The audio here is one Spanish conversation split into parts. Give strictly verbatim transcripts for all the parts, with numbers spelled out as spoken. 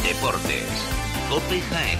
Deportes. COPE Jaén.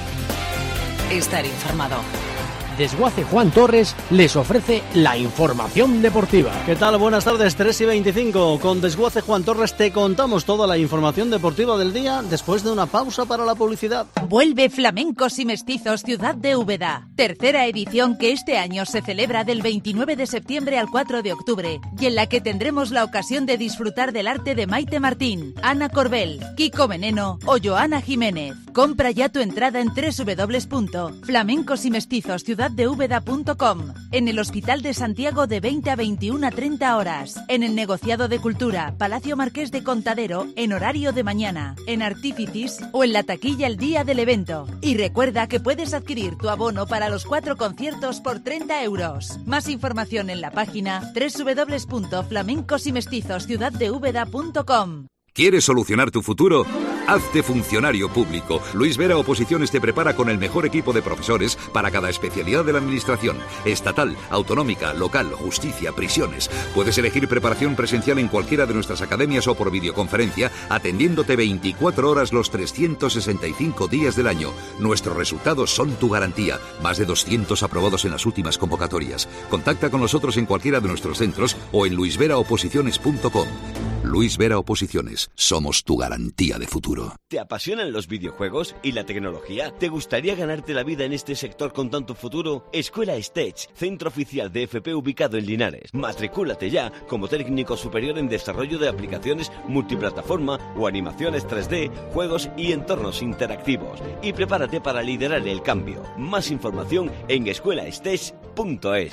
Estar informado. Desguace Juan Torres les ofrece la información deportiva. ¿Qué tal? Buenas tardes, tres y veinticinco. Con Desguace Juan Torres te contamos toda la información deportiva del día después de una pausa para la publicidad. Vuelve Flamencos y Mestizos Ciudad de Úbeda. Tercera edición que este año se celebra del veintinueve de septiembre al cuatro de octubre y en la que tendremos la ocasión de disfrutar del arte de Maite Martín, Ana Corbel, Kiko Veneno o Joana Jiménez. Compra ya tu entrada en doble u doble u doble u punto flamencos y mestizos ciudad de úbeda punto com, en el Hospital de Santiago de veinte a veintiuna a treinta horas, en el Negociado de Cultura, Palacio Marqués de Contadero, en horario de mañana, en Artíficis o en la taquilla el día del evento. Y recuerda que puedes adquirir tu abono para los cuatro conciertos por treinta euros. Más información en la página doble u doble u doble u punto flamencos y mestizos ciudad de úbeda punto com. ¿Quieres solucionar tu futuro? Hazte funcionario público. Luis Vera Oposiciones te prepara con el mejor equipo de profesores para cada especialidad de la administración. Estatal, autonómica, local, justicia, prisiones. Puedes elegir preparación presencial en cualquiera de nuestras academias o por videoconferencia, atendiéndote veinticuatro horas los trescientos sesenta y cinco días del año. Nuestros resultados son tu garantía. Más de doscientos aprobados en las últimas convocatorias. Contacta con nosotros en cualquiera de nuestros centros o en luis vera oposiciones punto com. Luis Vera Oposiciones. Somos tu garantía de futuro. ¿Te apasionan los videojuegos y la tecnología? ¿Te gustaría ganarte la vida en este sector con tanto futuro? Escuela Stage, centro oficial de F P ubicado en Linares. Matricúlate ya como técnico superior en desarrollo de aplicaciones multiplataforma o animaciones tres D, juegos y entornos interactivos. Y prepárate para liderar el cambio. Más información en escuela stage punto es.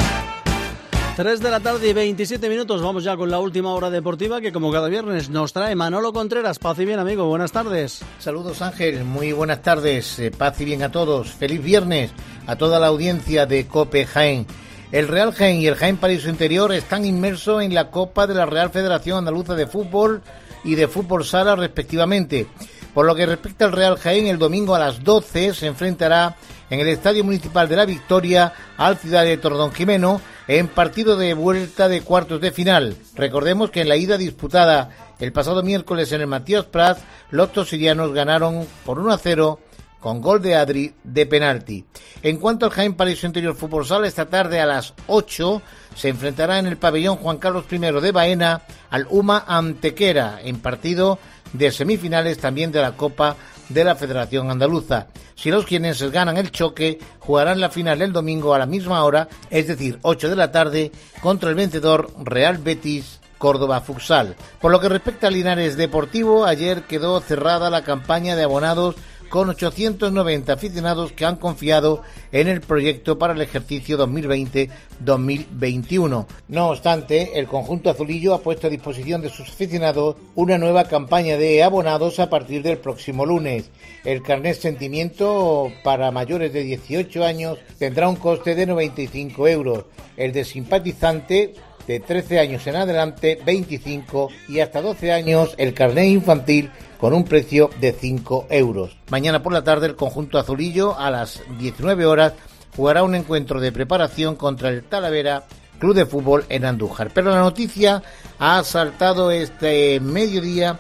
tres de la tarde y veintisiete minutos, vamos ya con la última hora deportiva que como cada viernes nos trae Manolo Contreras. Paz y bien, amigo, buenas tardes. Saludos, Ángel, muy buenas tardes, eh, paz y bien a todos, feliz viernes a toda la audiencia de COPE Jaén. El Real Jaén y el Jaén Paraíso Interior están inmersos en la Copa de la Real Federación Andaluza de Fútbol y de Fútbol Sala respectivamente. Por lo que respecta al Real Jaén, el domingo a las doce se enfrentará en el Estadio Municipal de la Victoria al Ciudad de Tordón-Jimeno en partido de vuelta de cuartos de final. Recordemos que en la ida disputada el pasado miércoles en el Matías Prats, los tosirianos ganaron por uno a cero con gol de Adri de penalti. En cuanto al Jaén Paraíso Interior Fútbol Sala, esta tarde a las ocho se enfrentará en el pabellón Juan Carlos primero de Baena al Uma Antequera en partido de semifinales también de la Copa de la Federación Andaluza. Si los jienenses ganan el choque, jugarán la final el domingo a la misma hora, es decir, ocho de la tarde, contra el vencedor Real Betis Córdoba Futsal. Por lo que respecta a Linares Deportivo, ayer quedó cerrada la campaña de abonados con ochocientos noventa aficionados que han confiado en el proyecto para el ejercicio dos mil veinte dos mil veintiuno. No obstante, el conjunto azulillo ha puesto a disposición de sus aficionados una nueva campaña de abonados a partir del próximo lunes. El carnet Sentimiento para mayores de dieciocho años tendrá un coste de noventa y cinco euros. El de simpatizante de trece años en adelante, veinticinco, y hasta doce años el carnet infantil con un precio de cinco euros. Mañana por la tarde el conjunto azulillo a las diecinueve horas jugará un encuentro de preparación contra el Talavera Club de Fútbol en Andújar. Pero la noticia ha saltado este mediodía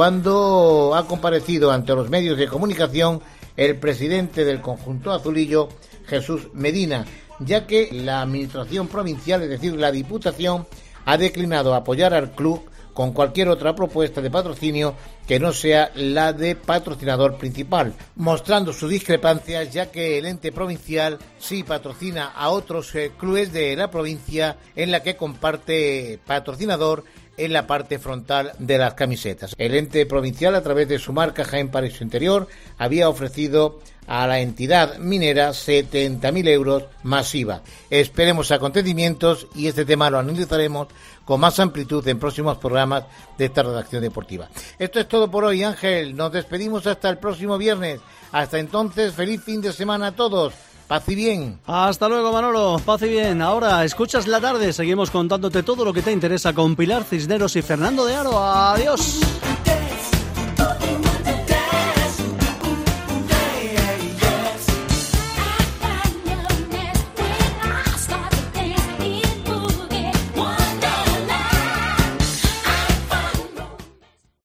cuando ha comparecido ante los medios de comunicación el presidente del conjunto azulillo, Jesús Medina, ya que la administración provincial, es decir, la Diputación, ha declinado apoyar al club con cualquier otra propuesta de patrocinio que no sea la de patrocinador principal, mostrando sus discrepancias, ya que el ente provincial sí patrocina a otros eh, clubes de la provincia en la que comparte patrocinador en la parte frontal de las camisetas. El ente provincial, a través de su marca Jaén Paraíso Interior, había ofrecido a la entidad minera setenta mil euros más I V A. Esperemos acontecimientos y este tema lo analizaremos con más amplitud en próximos programas de esta redacción deportiva. Esto es todo por hoy, Ángel. Nos despedimos hasta el próximo viernes. Hasta entonces, feliz fin de semana a todos. Paz y bien. Hasta luego, Manolo. Paz y bien. Ahora, escuchas la tarde. Seguimos contándote todo lo que te interesa con Pilar Cisneros y Fernando de Aro. Adiós.